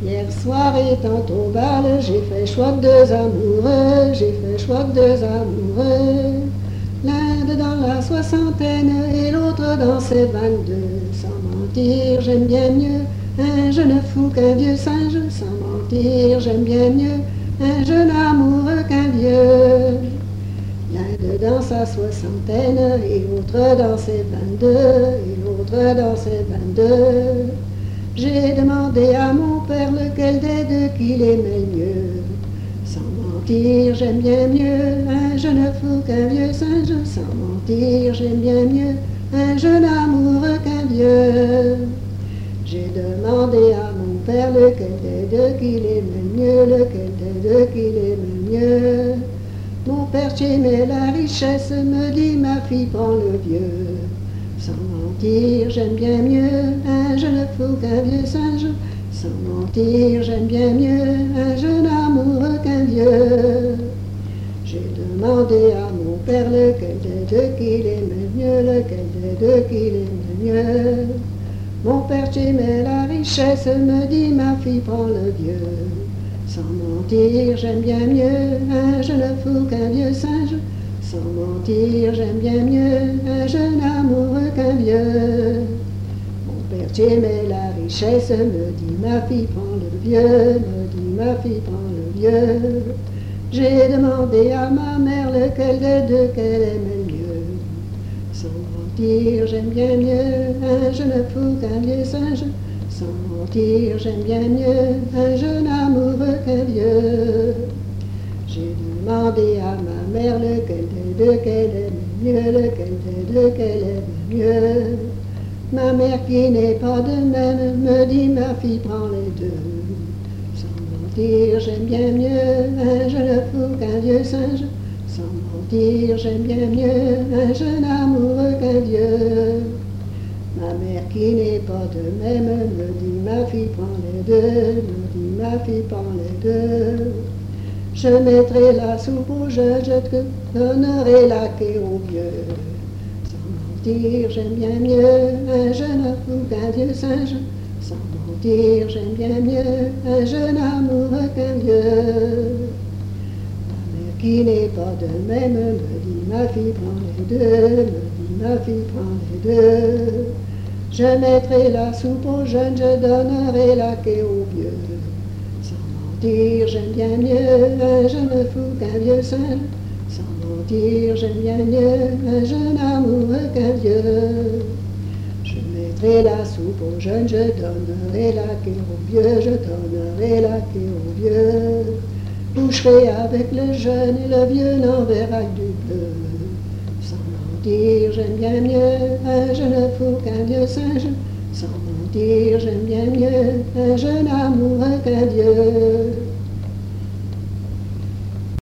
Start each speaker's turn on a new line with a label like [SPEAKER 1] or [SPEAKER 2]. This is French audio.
[SPEAKER 1] Hier soir étant au bal, j'ai fait choix de deux amoureux, j'ai fait choix de deux amoureux. L'un dans la soixantaine et l'autre dans ses 22. Sans mentir, j'aime bien mieux un jeune fou qu'un vieux singe. Sans mentir, j'aime bien mieux un jeune amoureux qu'un vieux. L'un dans sa soixantaine et l'autre dans ses 22, et l'autre dans ses 22. J'ai demandé à mon père lequel des deux qu'il aimait le mieux. Sans mentir, j'aime bien mieux un jeune fou qu'un vieux singe. Sans mentir, j'aime bien mieux un jeune amoureux qu'un vieux. J'ai demandé à mon père lequel des deux qu'il aimait le mieux, lequel des deux qu'il aimait le mieux. Mon père aimait la richesse, me dit ma fille prends le vieux. Sans mentir, j'aime bien mieux un jeune fou qu'un vieux singe. Sans mentir, j'aime bien mieux un jeune amoureux qu'un vieux. J'ai demandé à mon père lequel des deux qu'il aimait mieux, lequel des deux qu'il aimait mieux. Mon père aimait la richesse, me dit ma fille prends le vieux. Sans mentir, j'aime bien mieux un jeune fou qu'un vieux singe. Sans mentir, j'aime bien mieux un jeune amoureux qu'un vieux. Mon père aimait la richesse, me dit ma fille prends le vieux, me dit ma fille prends le vieux. J'ai demandé à ma mère lequel des deux qu'elle aimait le mieux. Sans mentir, j'aime bien mieux un jeune fou qu'un vieux singe. Sans mentir, j'aime bien mieux un jeune amoureux qu'un vieux. J'ai demandé à ma mère lequel des deux qu'elle aimait mieux, lequel des deux qu'elle aimait mieux. Ma mère qui n'est pas de même me dit ma fille prends les deux. Sans mentir, j'aime bien mieux un jeune fou qu'un vieux singe. Sans mentir, j'aime bien mieux un jeune amoureux qu'un vieux. Ma mère qui n'est pas de même me dit ma fille prends les deux, me dit ma fille prends les deux. Je mettrai la soupe au jeune, je te donnerai la quai au vieux. Sans mentir, j'aime bien mieux un jeune fou qu'un vieux singe. Sans mentir, j'aime bien mieux un jeune amoureux qu'un vieux. Ma mère qui n'est pas de même me dit ma fille prends les deux, me dit ma fille prends les deux. Je mettrai la soupe au jeune, je donnerai la quai au vieux. J'aime bien mieux un jeune fou qu'un vieux singe. Sans mentir, j'aime bien mieux un jeune amoureux qu'un vieux. Je mettrai la soupe au jeune, je donnerai la quai au vieux, je donnerai la quai au vieux. Coucherai avec le jeune et le vieux n'enverra que du bleu. Sans mentir, j'aime bien mieux un jeune fou qu'un vieux singe. Sans mentir, j'aime bien mieux un jeune amoureux.